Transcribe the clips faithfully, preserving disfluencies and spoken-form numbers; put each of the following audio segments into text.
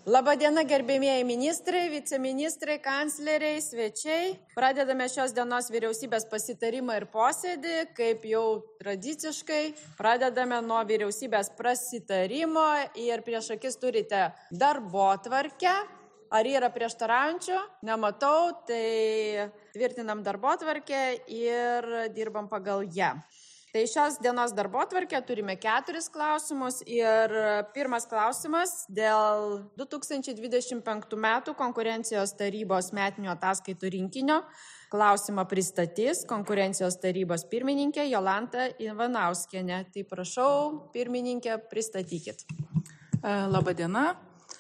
Labadiena, gerbėmieji ministrai, viceministrai, kancleriai, svečiai. Pradedame šios dienos vyriausybės pasitarimą ir posėdį, kaip jau tradiciškai. Pradedame nuo vyriausybės prasitarimo ir prieš akis turite darbotvarkę. Ar yra prieštaraujančių? Nematau, tai tvirtinam darbotvarkę ir dirbam pagal ją. Tai šios dienos darbotvarkę turime keturis klausimus ir pirmas klausimas dėl du tūkstančiai dvidešimt penktų metų konkurencijos tarybos metinių ataskaitų rinkinio. Klausimą pristatys konkurencijos tarybos pirmininkė Jolanta Ivanauskienė. Tai prašau, pirmininkė, pristatykit. Labadiena.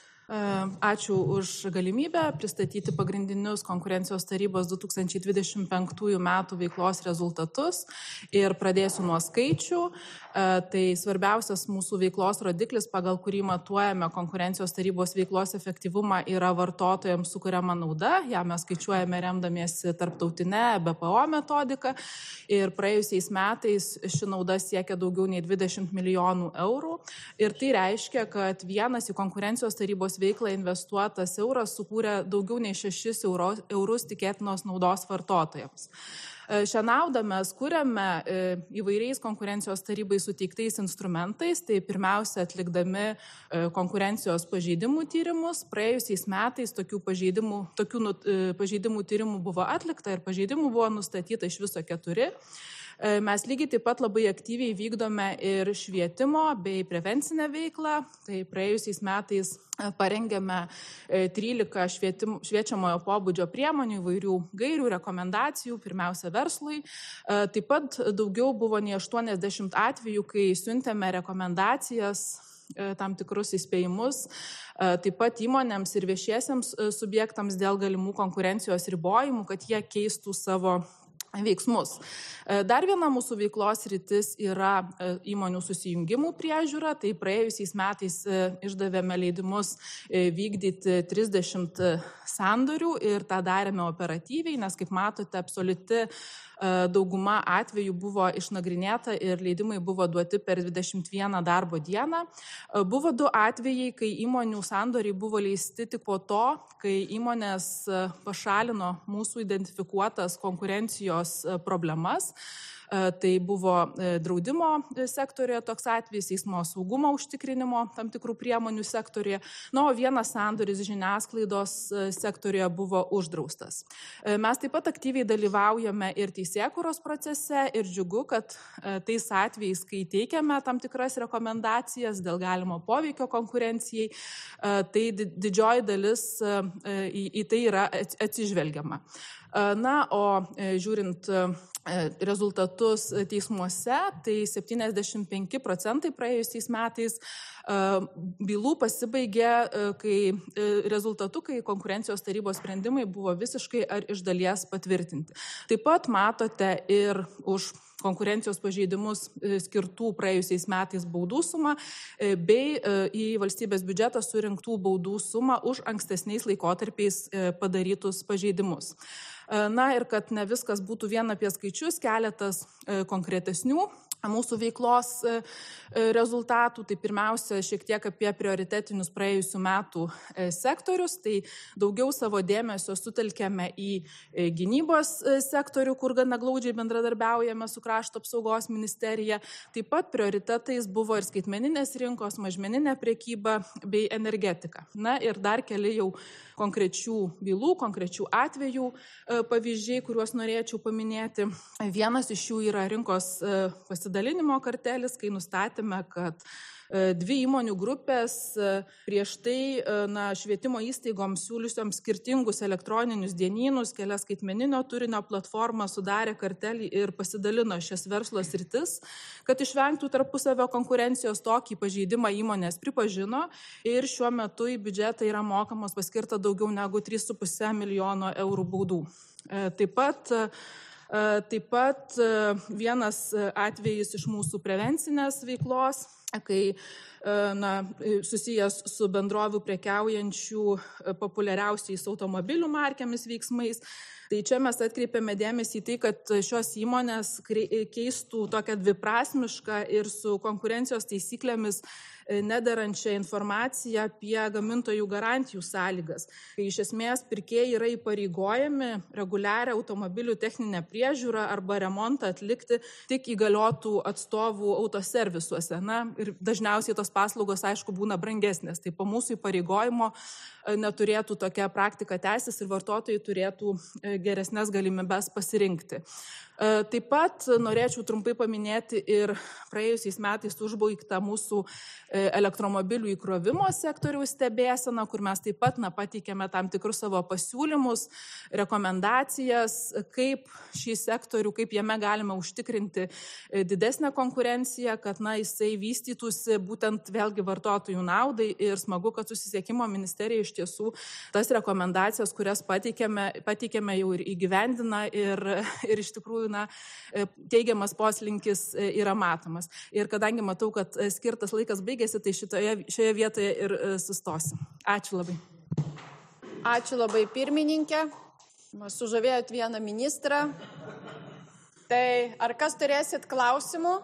Ačiū už galimybę pristatyti pagrindinius konkurencijos tarybos du tūkstančiai dvidešimt penktųjų metų veiklos rezultatus ir pradėsiu nuo skaičių. Tai svarbiausias mūsų veiklos rodiklis, pagal kurį matuojame konkurencijos tarybos veiklos efektyvumą, yra vartotojams sukuriama nauda. Ja mes skaičiuojame remdamiesi tarptautinę B P O metodiką ir praėjusiais metais ši nauda siekia daugiau nei dvidešimt milijonų eurų. Ir tai reiškia, kad vienas į konkurencijos tarybos veiklą investuotas euras sukūrė daugiau nei šešis eurus tikėtinos naudos vartotojams. Šią naudą mes kuriame įvairiais konkurencijos tarybai suteiktais instrumentais, tai pirmiausia atlikdami konkurencijos pažeidimų tyrimus. Praėjusiais metais tokių pažeidimų, tokių pažeidimų tyrimų buvo atlikta ir pažeidimų buvo nustatyta iš viso keturi. Mes lygiai taip pat labai aktyviai vykdome ir švietimo bei prevencinę veiklą. Tai praėjusiais metais parengėme trylika švietim, šviečiamojo pobūdžio priemonių, įvairių gairių, rekomendacijų, pirmiausia verslui. Taip pat daugiau buvo nei aštuoniasdešimt atvejų, kai siuntėme rekomendacijas, tam tikrus įspėjimus, taip pat įmonėms ir viešiesiems subjektams dėl galimų konkurencijos ribojimų, kad jie keistų savo veiksmus. Dar viena mūsų veiklos sritis yra įmonių susijungimų priežiūra. Tai praėjusiais metais išdavėme leidimus vykdyti trisdešimt sandorių ir tą darėme operatyviai, nes, kaip matote, absoliuti dauguma atvejų buvo išnagrinėta ir leidimai buvo duoti per dvidešimt vieną darbo dieną. Buvo du atvejai, kai įmonių sandoriai buvo leisti tik po to, kai įmonės pašalino mūsų identifikuotas konkurencijos problemas. Tai buvo draudimo sektorėje toks atvejis, eismo saugumo užtikrinimo tam tikrų priemonių sektorėje, na, o vienas sandoris žiniasklaidos sektorėje buvo uždraustas. Mes taip pat aktyviai dalyvaujame ir teisėkūros procese ir džiugu, kad tais atvejais, kai teikiame tam tikras rekomendacijas dėl galimo poveikio konkurencijai, tai didžioji dalis į, į tai yra atsižvelgiama. Na, o žiūrint rezultatus teismuose, tai septyniasdešimt penki procentai praėjusiais metais bylų pasibaigė kai rezultatu, kai konkurencijos tarybos sprendimai buvo visiškai ar iš dalies patvirtinti. Taip pat matote ir už konkurencijos pažeidimus skirtų praėjusiais metais baudų sumą bei į valstybės biudžetą surinktų baudų sumą už ankstesniais laikotarpiais padarytus pažeidimus. Na ir kad ne viskas būtų vien apie skaičius, keletas konkretesnių mūsų veiklos rezultatų. Tai pirmiausia, šiek tiek apie prioritetinius praėjusių metų sektorius. Tai daugiau savo dėmesio sutelkėme į gynybos sektorių, kur gana glaudžiai bendradarbiaujame su Krašto apsaugos ministerija. Taip pat prioritetais buvo ir skaitmeninės rinkos, mažmeninė prekyba bei energetika. Na ir dar keli jau konkrečių bylų, konkrečių atvejų pavyzdžiai, kuriuos norėčiau paminėti. Vienas iš jų yra rinkos pasidalinimo kartelis, kai nustatėme, kad dvi įmonių grupės prieš tai na, švietimo įstaigoms siūliusioms skirtingus elektroninius dienynus, kelias skaitmeninio turinio platformas sudarė kartelį ir pasidalino šias verslo sritis, kad išvengtų tarpusavio konkurencijos. Tokį pažeidimą įmonės pripažino ir šiuo metu į biudžetą yra mokamos paskirta daugiau negu trys su puse milijono eurų baudų. Taip pat Taip pat vienas atvejis iš mūsų prevencinės veiklos, kai na, susijęs su bendrovių prekiaujančių populiariausiais automobilių markėmis veiksmais. Tai čia mes atkreipiame dėmesį į tai, kad šios įmonės keistų tokią dviprasmišką ir su konkurencijos taisyklėmis nederančią informaciją apie gamintojų garantijų sąlygas, kai iš esmės pirkėjai yra įpareigojami reguliarią automobilių techninę priežiūrą arba remontą atlikti tik įgaliotų atstovų autoservisuose. Na, ir dažniausiai tos paslaugos, aišku, būna brangesnės. Tai po mūsų įpareigojimo neturėtų tokia praktika tęsis ir vartotojai turėtų geresnės galimybės pasirinkti. Taip pat norėčiau trumpai paminėti ir praėjusiais metais užbaigtą mūsų elektromobilių įkrovimo sektoriaus stebėseną, kur mes taip pat na, pateikėme tam tikrus savo pasiūlymus, rekomendacijas, kaip šį sektorių, kaip jame galime užtikrinti didesnę konkurenciją, kad na, jisai vystytųsi būtent vėlgi vartotojų naudai ir smagu, kad Susisiekimo ministerija iš tiesų tas rekomendacijas, kurias pateikėme, pateikėme jau ir įgyvendina ir, ir iš tikrųjų na, teigiamas poslinkis yra matomas. Ir kadangi matau, kad skirtas laikas baigėsi, tai šitoje, šioje vietoje ir sustosiu. Ačiū labai. Ačiū labai pirmininkė. Sužavėjot vieną ministrą. Tai ar kas turėsit klausimų?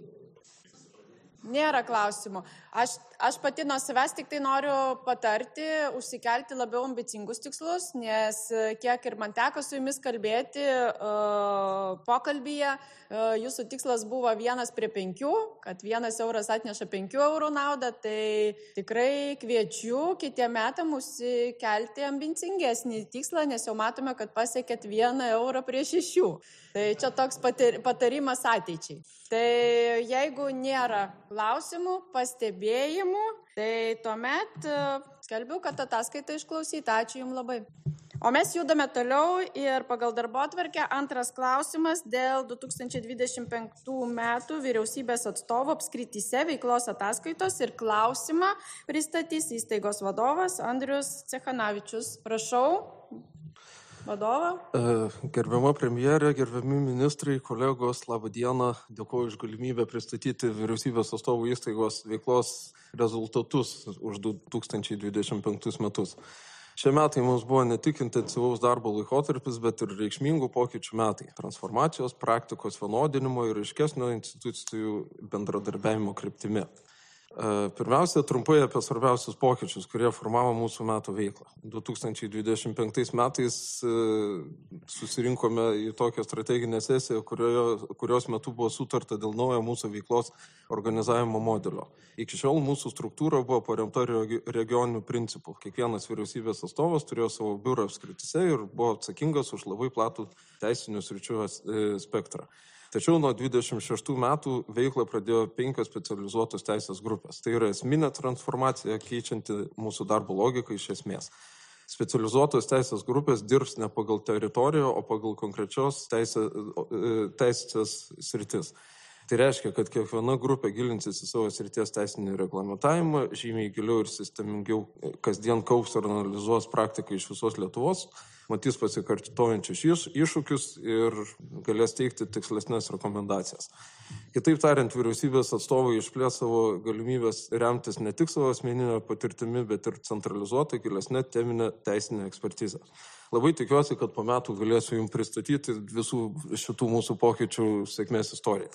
Nėra klausimų. Aš, aš pati nuo savęs tik tai noriu patarti, užsikelti labiau ambicingus tikslus, nes kiek ir man teko su jumis kalbėti uh, pokalbyje, uh, jūsų tikslas buvo vienas prie penkių, kad vienas euras atneša penkių eurų naudą, tai tikrai kviečiu kitiem metam užsikelti ambicingesnį tikslą, nes jau matome, kad pasiekėt vieną eurą prie šešių. Tai čia toks patarimas ateičiai. Tai jeigu nėra klausimų, pastebėjimų, tai tuomet skelbiu, kad ataskaita išklausyta. Ačiū Jums labai. O mes judame toliau ir pagal darbotvarkę antras klausimas dėl du tūkstančiai dvidešimt penktų metų vyriausybės atstovų apskrityse veiklos ataskaitos ir klausimą pristatys įstaigos vadovas Andrius Cechanavičius. Prašau. Vadovą. Gerbiama premjerė, gerbiami ministrai, kolegos, labą dieną. Dėkuoju už galimybę pristatyti vyriausybės atstovų įstaigos veiklos rezultatus už du tūkstančiai dvidešimt penktus metus. Šie metai mums buvo ne tik intensyvaus darbo laikotarpis, bet ir reikšmingų pokyčių metai. Transformacijos, praktikos vienodinimo ir aiškesnio institucijų bendradarbiavimo kryptimi. Pirmiausia, trumpai apie svarbiausius pokyčius, kurie formavo mūsų metų veiklą. du tūkstančiai dvidešimt penktais metais susirinkome į tokią strateginę sesiją, kurio, kurios metu buvo sutarta dėl naujo mūsų veiklos organizavimo modelio. Iki šiol mūsų struktūra buvo paremta regioninių principų. Kiekvienas vyriausybės atstovas turėjo savo biurą apskrityse ir buvo atsakingas už labai platų teisinių sričių spektrą. Tačiau nuo dvidešimt šeštų metų veiklą pradėjo penkios specializuotos teisės grupės. Tai yra esminė transformacija, keičianti mūsų darbo logiką iš esmės. Specializuotos teisės grupės dirbs ne pagal teritoriją, o pagal konkrečios teisė, teisės sritis. Tai reiškia, kad kiekviena grupė gilinsis į savo srities teisinį reglamentavimą, žymiai giliau ir sistemingiau kasdien kaups ir analizuos praktiką iš visos Lietuvos, matys pasikartojančius iššūkius ir galės teikti tikslesnės rekomendacijas. Kitaip tariant, vyriausybės atstovai išplės savo galimybės remtis ne tik savo asmeninę patirtimi, bet ir centralizuotą gilesnę teminę teisinę ekspertizę. Labai tikiuosi, kad po metų galėsiu jums pristatyti visų šitų mūsų pokyčių sėkmės istoriją.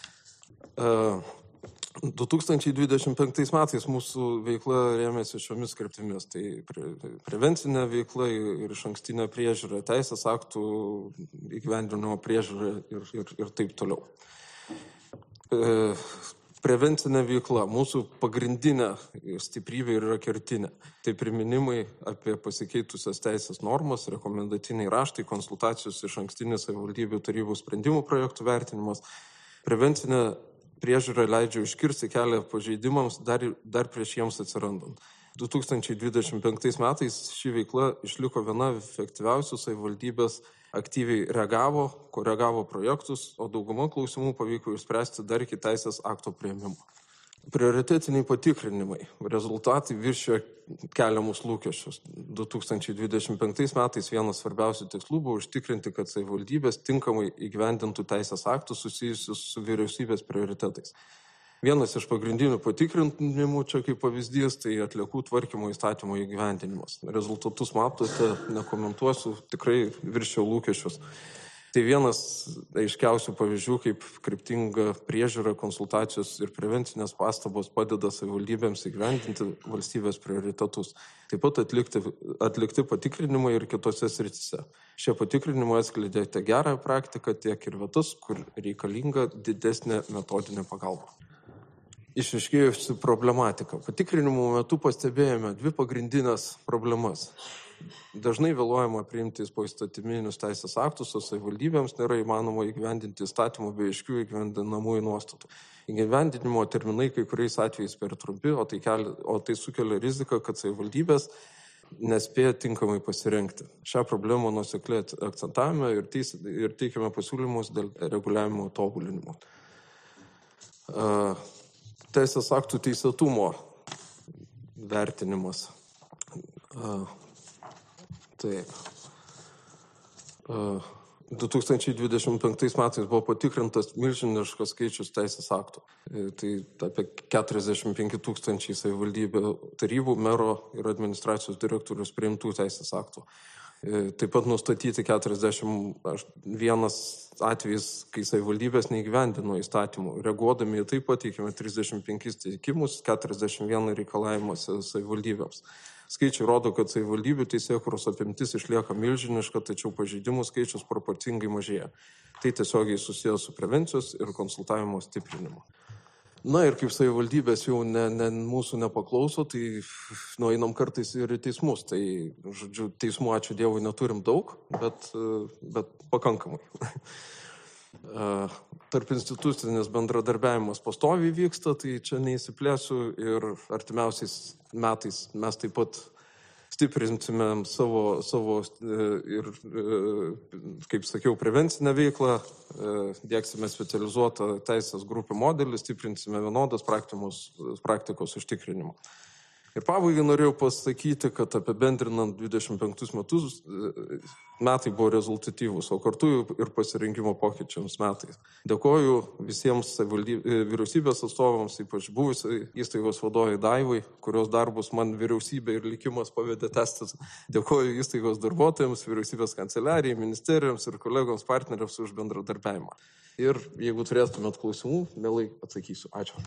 du tūkstančiai dvidešimt penktais metais mūsų veikla rėmėsi šiomis kryptimis. Tai prevencinė veikla ir išankstinė priežiūra, teisės aktų įgyvendinimo priežiūra ir, ir, ir taip toliau. E, prevencinė veikla, mūsų pagrindinė stiprybė yra kertinė. Tai priminimai apie pasikeitusias teisės normas, rekomendaciniai raštai, konsultacijos išankstinis savivaldybių tarybų sprendimų projektų vertinimas. Prevencinė priežiūra leidžia užkirsti kelią pažeidimams dar, dar prieš jiems atsirandant. du tūkstančiai dvidešimt penktais metais ši veikla išliko viena efektyviausių, savivaldybės aktyviai reagavo, koregavo projektus, o dauguma klausimų pavyko išspręsti dar iki teisės akto priėmimo. Prioritetiniai patikrinimai. Rezultatai viršijo keliamus lūkesčius. du tūkstančiai dvidešimt penktais metais vienas svarbiausių tikslų buvo užtikrinti, kad savivaldybės tinkamai įgyvendintų teisės aktus susijusius su vyriausybės prioritetais. Vienas iš pagrindinių patikrinimų, čia kaip pavyzdys, tai atliekų tvarkymo įstatymo įgyvendinimas. Rezultatus matote, nekomentuosiu, tikrai viršijo lūkesčius. Tai vienas aiškiausių pavyzdžių, kaip kryptinga priežiūra, konsultacijos ir prevencinės pastabos padeda savivaldybėms įgyvendinti valstybės prioritetus. Taip pat atlikti, atlikti patikrinimai ir kitose srityse. Šie patikrinimai atskleidė tiek gerąją praktiką, tiek ir vietas, kur reikalinga didesnė metodinė pagalba. Išaiškėjusi problematika. Patikrinimų metu pastebėjome dvi pagrindinės problemas. Dažnai vėluojama priimti poįstatyminius teisės aktus, o savivaldybėms nėra įmanoma įgyvendinti įstatymų bei aiškių įgyvendinamųjų nuostatų. Įgyvendinimo terminai kai kuriais atvejais per trumpi, o tai, kelia, o tai sukelia riziką, kad savivaldybės nespėja tinkamai pasirengti. Šią problemą nuosekliai akcentavome ir, teis, ir teikėme pasiūlymus dėl reguliavimo tobulinimo. Teisės aktų teisėtumo vertinimas. Taip. du tūkstančiai dvidešimt penktais metais buvo patikrintas milžiniškas skaičius teisės aktų. Tai apie keturiasdešimt penki tūkstančiai savivaldybių tarybų, mero ir administracijos direktorius priimtų teisės aktų. Taip pat nustatyti keturiasdešimt vienas atvejis, kai savivaldybės neįgyvendino įstatymų. Reaguodami į tai pateikėme trisdešimt penkis teikimus, keturiasdešimt vieną reikalavimus savivaldybėms. Skaičiai rodo, kad savivaldybių teisėkūros apimtis išlieka milžiniška, tačiau pažeidimų skaičius proporcingai mažėja. Tai tiesiogiai susijęs su prevencijos ir konsultavimo stiprinimu. Na ir kaip savivaldybės jau ne, ne, mūsų nepaklauso, tai nueinam kartais ir į teismus. Tai, žodžiu, teismų, ačiū Dievui, neturim daug, bet, bet pakankamai. Tarp institucinis bendradarbiavimas pastoviai vyksta, tai čia neįsiplėsiu ir artimiausiais metais mes taip pat stiprinsime savo, savo ir, kaip sakiau, prevencinę veiklą, diegsime specializuotą teisės grupių modelį, stiprinsime vienodas praktikos užtikrinimą. Ir pabaigai norėjau pasakyti, kad apibendrinant dvidešimt penktus metus metai buvo rezultatyvūs, o kartu ir pasirinkimo pokyčiams metais. Dėkoju visiems vyriausybės atstovams, ypač buvusiai įstaigos vadovai Daivai, kurios darbus man vyriausybė ir likimas pavedė testis. Dėkoju įstaigos darbuotojams, vyriausybės kanceliarijai, ministerijoms ir kolegoms partneriams už bendradarbiavimą. Ir jeigu turėtumėt klausimų, mielai atsakysiu. Ačiū.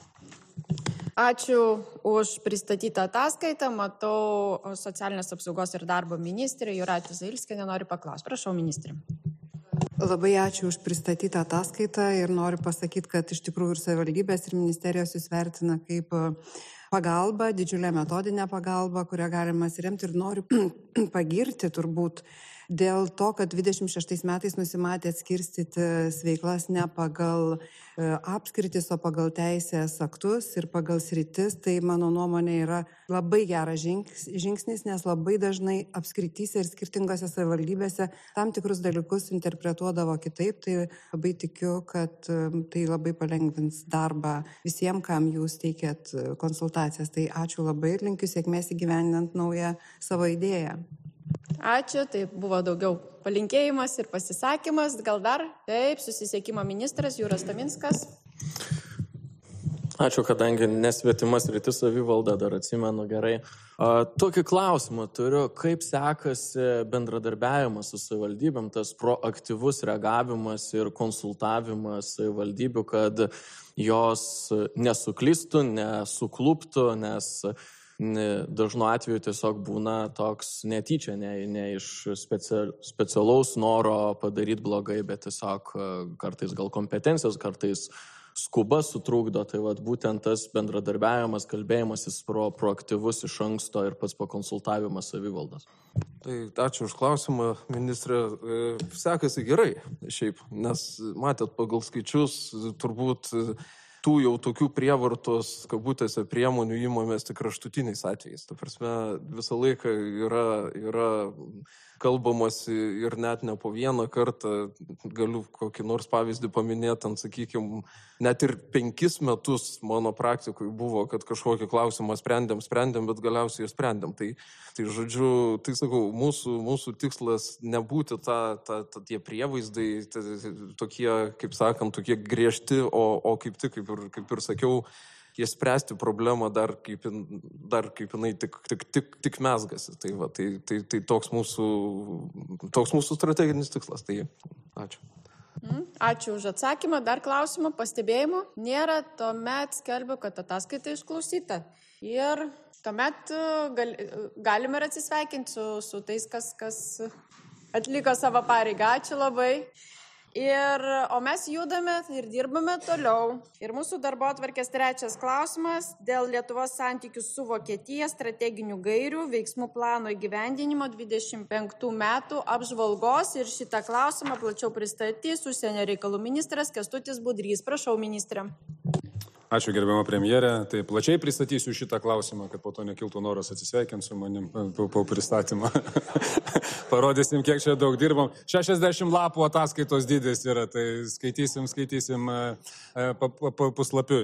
Ačiū už pristatytą ataskaitą. Matau, socialinės apsaugos ir darbo ministrė Jūratė Zailskienė nori paklausti. Prašau, ministrė. Labai ačiū už pristatytą ataskaitą ir noriu pasakyti, kad iš tikrųjų ir savivaldybės ir ministerijos jūs vertina kaip pagalba, didžiulę metodinę pagalbą, kurią galima remti ir noriu pagirti turbūt dėl to, kad dvidešimt šeštais metais nusimatė atskirstyti veiklas ne pagal apskritis, o pagal teisės aktus ir pagal sritis. Tai mano nuomonė yra labai geras žingsnis, nes labai dažnai apskrityse ir skirtingose savivaldybėse tam tikrus dalykus interpretuodavo kitaip. Tai labai tikiu, kad tai labai palengvins darbą visiems, kam jūs teikėt konsultacijas. Tai ačiū labai ir linkiu sėkmės įgyvendinant naują savo idėją. Ačiū, tai buvo daugiau palinkėjimas ir pasisakymas. Gal dar? Taip, susisiekimo ministras Jūras Taminskas. Ačiū, kadangi nesvetimas rytis savivalda, dar atsimenu gerai. A, tokį klausimą turiu, kaip sekasi bendradarbiavimas su savivaldybėm, tas proaktyvus reagavimas ir konsultavimas savivaldybių, kad jos nesuklystų, nesukluptų, nes dažnu atveju tiesiog būna toks netyčia, ne, ne iš special, specialaus noro padaryti blogai, bet tiesiog kartais gal kompetencijos, kartais skuba sutrukdo. Tai vat, būtent tas bendradarbiavimas, kalbėjimasis pro, proaktyvus iš anksto ir pats pakonsultavimas savivaldos. Tai ačiū už klausimą, ministrė. Sekasi gerai šiaip, nes matėt pagal skaičius turbūt tų jau tokių prievartos, kabutėse, priemonių įmamės tik kraštutiniais atvejais. Ta prasme, visą laiką yra, yra kalbamasi ir net ne po vieną kartą. Galiu kokį nors pavyzdį paminėti, ant, sakykime, net ir penkis metus mano praktikui buvo, kad kažkokį klausimą sprendėm, sprendėm, bet galiausiai ir sprendėm. Tai, tai žodžiu, tai sakau, mūsų, mūsų tikslas nebūti ta, ta, ta, tie prievaizdai, ta, tokie, kaip sakant, tokie griežti, o, o kaip tik, kaip ir, kaip ir sakiau, jas spręsti problemą dar kaip, dar kaip jinai tik, tik, tik, tik mesgasi. Tai, va, tai, tai, tai toks, mūsų, toks mūsų strateginis tikslas. Tai ačiū. Ačiū už atsakymą. Dar klausimų, pastebėjimų? Nėra, tuomet skelbiu, kad ataskaita išklausyta. Ir tuomet gal, galime ir atsisveikinti su, su tais, kas, kas atliko savo pareigą. Ačiū labai. Ir, o mes judame ir dirbame toliau. Ir mūsų darbotvarkės trečias klausimas dėl Lietuvos santykių su Vokietija strateginių gairių veiksmų plano įgyvendinimo dvidešimt penktų metų apžvalgos. Ir šitą klausimą plačiau pristatys užsienio reikalų ministras Kęstutis Budrys. Prašau, ministrė. Ačiū, gerbiama premjerė. Tai plačiai pristatysiu šitą klausimą, kad po to nekiltų noras atsisveikinti su manim po, po pristatymą. Parodysim, kiek čia daug dirbam. šešiasdešimt lapų ataskaitos dydis yra, tai skaitysim, skaitysim puslapiui.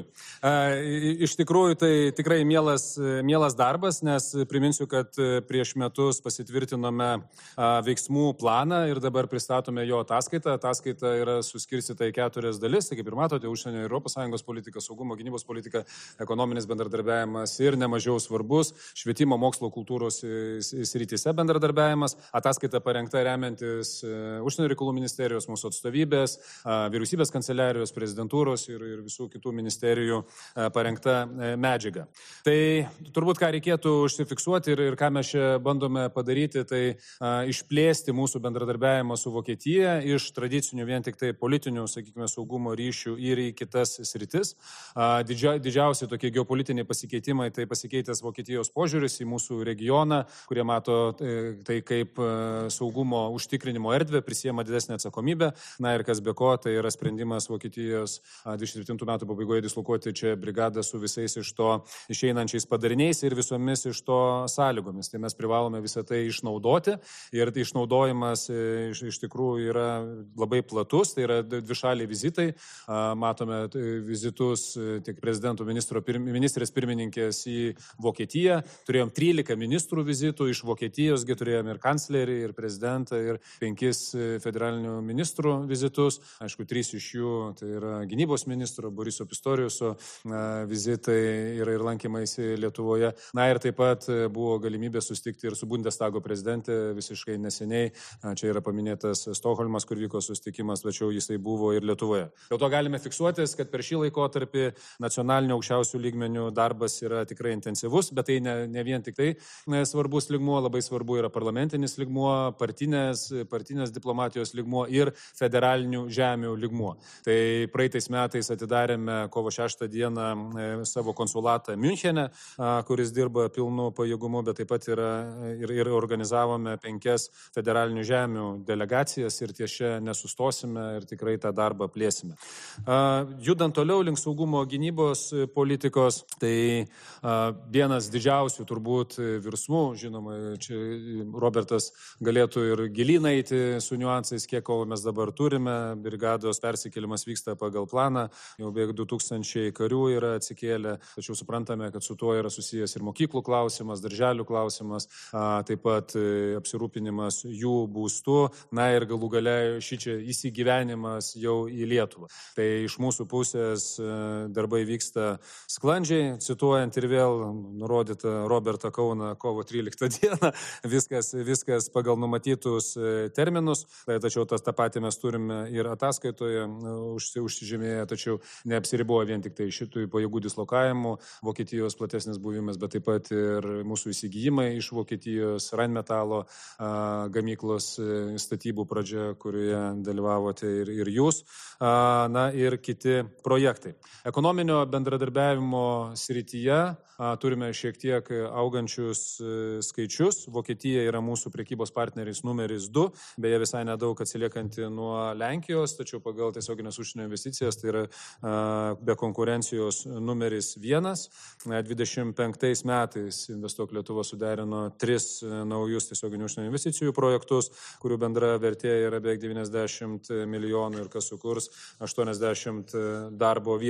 Iš tikrųjų, tai tikrai mielas, mielas darbas, nes priminsiu, kad prieš metus pasitvirtinome veiksmų planą ir dabar pristatome jo ataskaitą. Ataskaita yra suskirstyta į keturias dalis, tai kaip ir matote, užsienio ir Europos Sąjungos politika, saugumo, gynybos politika, ekonominis bendradarbiavimas ir nemažiau svarbus švietimo, mokslo, kultūros srityse bendradarbiavimas. Ataskaita parengta remiantis užsienio reikalų ministerijos, mūsų atstovybės, vyriausybės kanceliarijos, prezidentūros ir, ir visų kitų ministerijų parengta medžiaga. Tai turbūt ką reikėtų užsifiksuoti ir, ir ką mes čia bandome padaryti, tai a, išplėsti mūsų bendradarbiavimą su Vokietija iš tradicinių vien tik tai politinių, sakykime, saugumo ryšių ir į kitas sritis. Didžia, didžiausi tokie geopolitiniai pasikeitimai, tai pasikeitęs Vokietijos požiūris į mūsų regioną, kurie mato tai kaip saugumo užtikrinimo erdvę, prisiema didesnę atsakomybę. Na ir kas be ko, tai yra sprendimas Vokietijos dvidešimt septintų metų pabaigoje dislokuoti čia brigadą su visais iš to išeinančiais padariniais ir visomis iš to sąlygomis. Tai mes privalome visą tai išnaudoti ir išnaudojimas iš, iš tikrųjų yra labai platus, tai yra dvišaliai vizitai. Matome vizitus tiek prezidentų ministro, ministrės pirmininkės į Vokietiją. Turėjom trylika ministrų vizitų iš Vokietijos, turėjom ir kanclerį, ir prezidentą, ir penkis federalinių ministrų vizitus. Aišku, trys iš jų tai yra gynybos ministro Boriso Pistoriuso vizitai ir, ir lankymaisi Lietuvoje. Na ir taip pat buvo galimybė susitikti ir su Bundestago prezidentė visiškai neseniai. Čia yra paminėtas Stokholmas, kur vyko susitikimas, tačiau jisai buvo ir Lietuvoje. Dėl to galime fiksuotis, kad per šį laikotarpį nacionalinio aukščiausių lygmenių darbas yra tikrai intensyvus, bet tai ne, ne vien tik tai svarbus lygmuo, labai svarbu yra parlamentinis lygmuo, partinės, partinės diplomatijos lygmuo ir federalinių žemių lygmuo. Tai praeitais metais atidarėme kovo šeštą dieną savo konsulatą Münchene, kuris dirba pilnu pajėgumu, bet taip pat yra, ir, ir organizavome penkias federalinių žemių delegacijas ir ties čia nesustosime ir tikrai tą darbą plėsime. Judant toliau link saugumo gynybos politikos, tai a, vienas didžiausių turbūt virsmų, žinoma, čia Robertas galėtų ir gilyn eiti su niuansais, kiek ko mes dabar turime, brigados persikėlimas vyksta pagal planą, jau beveik du tūkstančiai karių yra atsikėlę, tačiau suprantame, kad su tuo yra susijęs ir mokyklų klausimas, darželių klausimas, a, taip pat e, apsirūpinimas jų būstų, na ir galų gale šičia įsigyvenimas jau į Lietuvą. Tai iš mūsų pusės e, darbai vyksta sklandžiai, cituojant ir vėl nurodytą Robertą Kauną kovo tryliktą dieną, viskas, viskas pagal numatytus terminus, tačiau tas tą patį mes turime ir ataskaitoje užsi, užsižymėję, tačiau neapsiribuoja vien tik tai šitų pajėgų dislokavimų, Vokietijos platesnis buvimas, bet taip pat ir mūsų įsigijimai iš Vokietijos, Rheinmetalo gamyklos statybų pradžia, kurioje dalyvavote ir, ir jūs, na ir kiti projektai. Ekonominio bendradarbiavimo srityje a, turime šiek tiek augančius e, skaičius. Vokietija yra mūsų prekybos partneris numeris du, beje visai nedaug atsiliekanti nuo Lenkijos, tačiau pagal tiesioginės užsienio investicijas tai yra a, be konkurencijos numeris vienas. dvidešimt penktais metais Investuok Lietuva suderino tris naujus tiesioginių užsienio investicijų projektus, kurių bendra vertė yra beveik devyniasdešimt milijonų ir kas sukurs aštuoniasdešimt darbo vietų.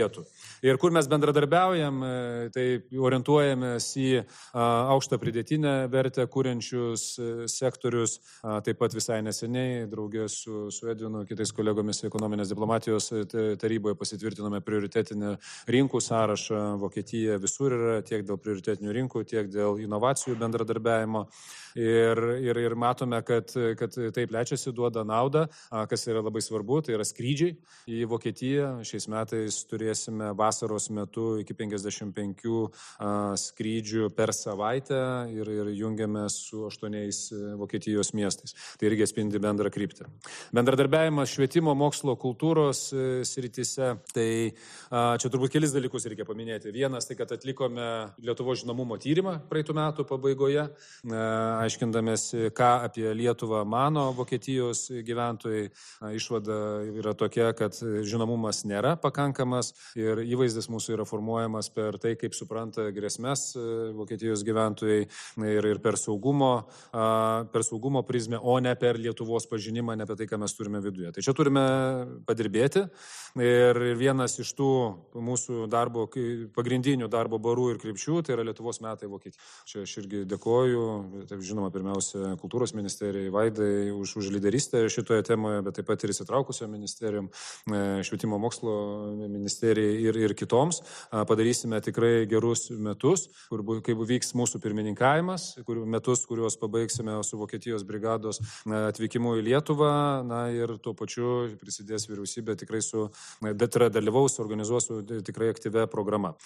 Ir kur mes bendradarbiaujam, tai orientuojamės į aukštą pridėtinę vertę kūrenčius sektorius. Taip pat visai neseniai, draugė su, su Edvinu, kitais kolegomis ekonominės diplomatijos taryboje pasitvirtinome prioritetinę rinkų sąrašą. Vokietija visur yra tiek dėl prioritetinių rinkų, tiek dėl inovacijų bendradarbiavimo. Ir, ir, ir matome, kad, kad taip plečiasi, duoda naudą, kas yra labai svarbu, tai yra skrydžiai į Vokietiją. Šiais metais turėsime vasaros metu iki penkiasdešimt penkių skrydžių per savaitę ir, ir jungiame su aštuoniais Vokietijos miestais. Tai irgi spindi bendrą kryptį. Bendradarbiavimas švietimo, mokslo, kultūros srityse. Tai čia turbūt kelis dalykus reikia paminėti. Vienas, tai kad atlikome Lietuvos žinomumo tyrimą praeitų metų pabaigoje, aiškindamėsi, ką apie Lietuvą mano Vokietijos gyventojai. Išvada yra tokia, kad žinomumas nėra pakankamas ir įvaizdis mūsų yra formuojamas per tai, kaip supranta grėsmes Vokietijos gyventojai ir, ir per saugumo, per saugumo prizmę, o ne per Lietuvos pažinimą, ne apie tai, ką mes turime viduje. Tai čia turime padirbėti ir vienas iš tų mūsų darbo, pagrindinių darbo barų ir krypčių, tai yra Lietuvos metai Vokietijai. Čia aš irgi dėkoju, taip žinoma, pirmiausia, kultūros ministerijai, Vaidai, už, už lyderystę šitoje temoje, bet taip pat ir įsitraukusio ministerijom, švietimo mokslo ministerijai ir, ir kitoms. Padarysime tikrai gerus metus, kur, kaip vyks mūsų pirmininkavimas, kur, metus, kuriuos pabaigsime su Vokietijos brigados atvykimu į Lietuvą, na ir tuo pačiu prisidės vyriausybė tikrai su, dalyvaus, organizuos su tikrai aktyvia programa.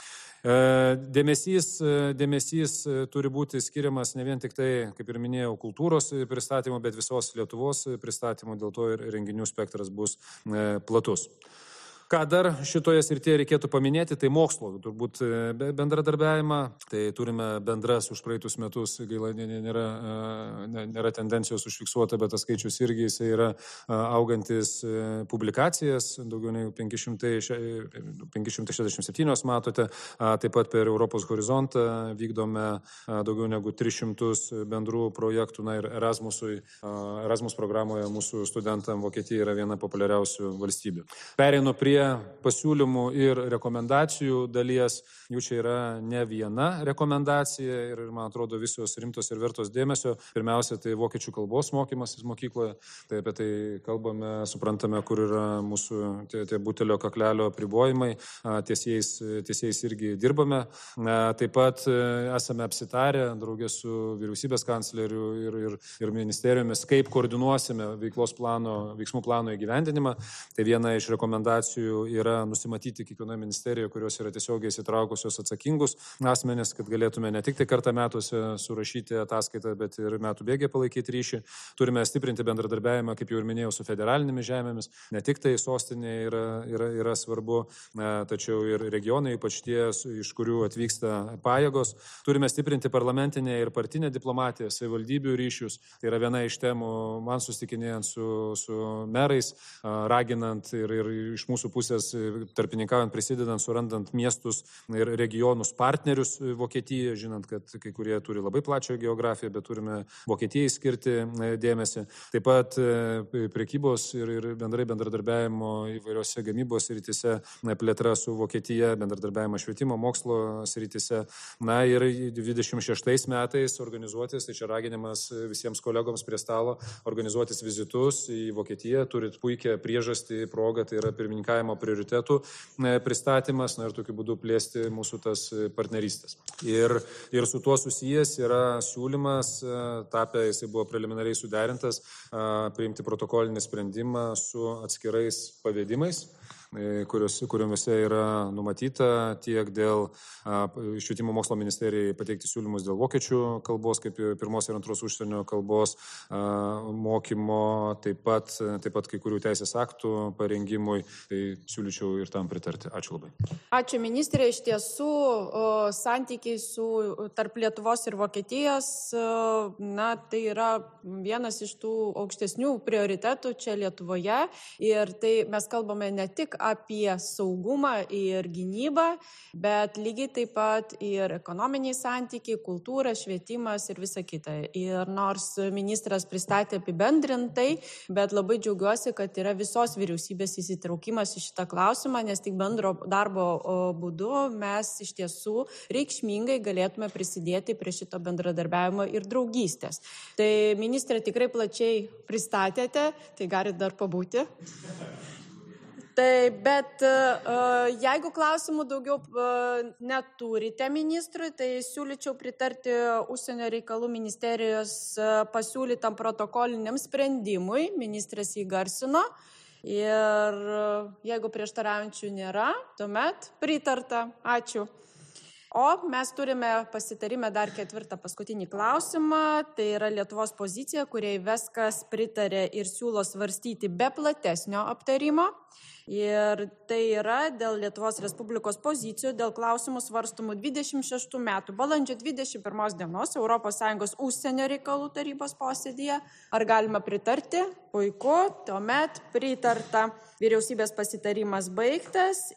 Dėmesys, dėmesys turi būti skiriamas ne vien tik tai, kaip ir minėjau, kultūros pristatymų, bet visos Lietuvos pristatymų, dėl to ir renginių spektras bus platus. Ką dar šitoje srityje reikėtų paminėti, tai mokslo, turbūt bendradarbiavimą, tai turime bendras už praeitus metus, gaila nėra, nėra tendencijos užfiksuota, bet tas skaičius irgi jisai yra augantis publikacijas, daugiau nei penki šimtai šešiasdešimt septyni matote, taip pat per Europos horizontą vykdome daugiau negu tris šimtus bendrų projektų, na ir Erasmusui, Erasmus programoje mūsų studentam Vokietija yra viena populiariausių valstybių. Pereinu prie pasiūlymų ir rekomendacijų dalies. Jų čia yra ne viena rekomendacija ir, man atrodo, visos rimtos ir vertos dėmesio. Pirmiausia, tai vokiečių kalbos mokymasis mokykloje. Tai apie tai kalbame, suprantame, kur yra mūsų tie, tie butelio kaklelio apribojimai. Tiesiais, tiesiais irgi dirbame. Taip pat esame apsitarę draugė su vyriausybės kancleriu ir, ir, ir ministerijomis, kaip koordinuosime veiklos plano, veiksmų plano įgyvendinimą. Tai viena iš rekomendacijų yra nusimatyti kiekvienoje ministerijoje, kurios yra tiesiogiai įsitraukusios atsakingus asmenis, kad galėtume ne tik tai kartą metuose surašyti ataskaitą, bet ir metų bėgė palaikyti ryšį. Turime stiprinti bendradarbiavimą, kaip jau ir minėjau, su federalinėmis žemėmis. Ne tik tai sostinė yra, yra, yra svarbu, tačiau ir regionai, ypač tie, iš kurių atvyksta pajėgos. Turime stiprinti parlamentinę ir partinę diplomatiją, savivaldybių ryšius. Tai yra viena iš temų, man susitikinėjant su, su merais, raginant ir, ir iš mūsų pusės tarpininkaujant, prisidedant, surandant miestus ir regionus partnerius Vokietijoje, žinant, kad kai kurie turi labai plačią geografiją, bet turime Vokietijai skirti dėmesį. Taip pat prekybos ir, ir bendrai bendradarbiavimo įvairiose gamybos srityse plėtra su Vokietija, bendradarbiavimo švietimo mokslo srityse. Na ir dvidešimt šeštais metais organizuotis, tai čia raginimas visiems kolegoms prie stalo, organizuotis vizitus į Vokietiją. Turit puikią priežastį, progą, tai yra pirmininkavimo prioritetų pristatymas, na ir tokiu būdu plėsti mūsų tas partnerystės. Ir, ir su tuo susijęs yra siūlymas, tapę, jisai buvo preliminariai suderintas, priimti protokolinį sprendimą su atskirais pavedimais, kuriuose, kuriuose yra numatyta tiek dėl švietimo mokslo ministerijai pateikti siūlymus dėl vokiečių kalbos, kaip pirmos ir antros užsienio kalbos mokymo, taip pat, taip pat kai kurių teisės aktų parengimui, tai siūlyčiau ir tam pritarti. Ačiū labai. Ačiū ministrė, iš tiesų santykiai su tarp Lietuvos ir Vokietijos, na, tai yra vienas iš tų aukštesnių prioritetų čia Lietuvoje ir tai mes kalbame ne tik apie saugumą ir gynybą, bet lygiai taip pat ir ekonominiai santykiai, kultūra, švietimas ir visa kita. Ir nors ministras pristatė apibendrintai, bet labai džiaugiuosi, kad yra visos vyriausybės įsitraukimas į šitą klausimą, nes tik bendro darbo būdu mes iš tiesų reikšmingai galėtume prisidėti prie šito bendradarbiavimo ir draugystės. Tai ministrė tikrai plačiai pristatėte, tai galite dar pabūti. Tai, bet jeigu klausimų daugiau neturite ministrui, tai siūlyčiau pritarti Užsienio reikalų ministerijos pasiūlytam protokoliniam sprendimui. Ministras jį garsino. Ir jeigu prieštaraujančių nėra, tuomet pritarta. Ačiū. O mes turime pasitarime dar ketvirtą paskutinį klausimą. Tai yra Lietuvos pozicija, kuriai Veskas pritarė ir siūlo svarstyti be platesnio aptarimo. Ir tai yra dėl Lietuvos Respublikos pozicijų, dėl klausimų svarstumų dvidešimt šeštų metų balandžio dvidešimt pirmos dienos Europos Sąjungos užsienio reikalų tarybos posėdyje. Ar galima pritarti? Puiku, tuomet pritarta. Vyriausybės pasitarimas baigtas